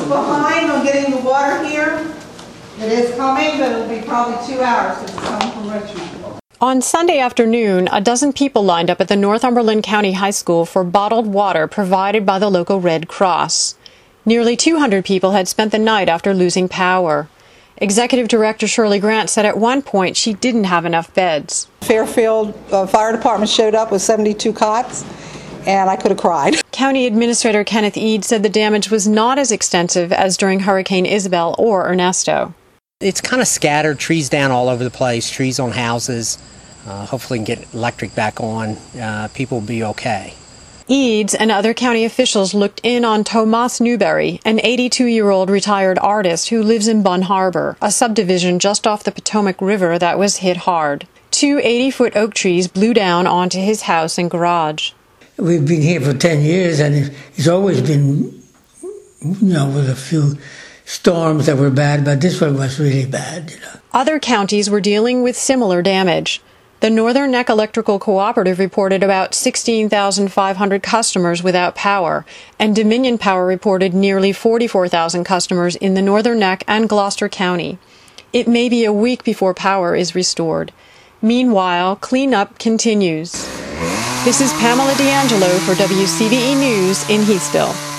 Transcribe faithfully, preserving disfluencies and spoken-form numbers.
behind on getting the water here. It is coming, but it'll be probably two hours because it's coming from Richmond. On Sunday afternoon, a dozen people lined up at the Northumberland County High School for bottled water provided by the local Red Cross. Nearly two hundred people had spent the night after losing power. Executive Director Shirley Grant said at one point she didn't have enough beds. Fairfield uh, Fire Department showed up with seventy-two cots, and I could have cried. County Administrator Kenneth Eade said the damage was not as extensive as during Hurricane Isabel or Ernesto. It's kind of scattered, trees down all over the place, trees on houses. Uh, hopefully we can get electric back on. Uh, people will be okay. Eads and other county officials looked in on Tomas Newberry, an eighty-two-year-old retired artist who lives in Bun Harbor, a subdivision just off the Potomac River that was hit hard. Two eighty-foot oak trees blew down onto his house and garage. We've been here for ten years, and it's always been, you know, with a few storms that were bad, but this one was really bad. You know. Other counties were dealing with similar damage. The Northern Neck Electrical Cooperative reported about sixteen thousand five hundred customers without power, and Dominion Power reported nearly forty-four thousand customers in the Northern Neck and Gloucester County. It may be a week before power is restored. Meanwhile, cleanup continues. This is Pamela D'Angelo for W C B E News in Heathville.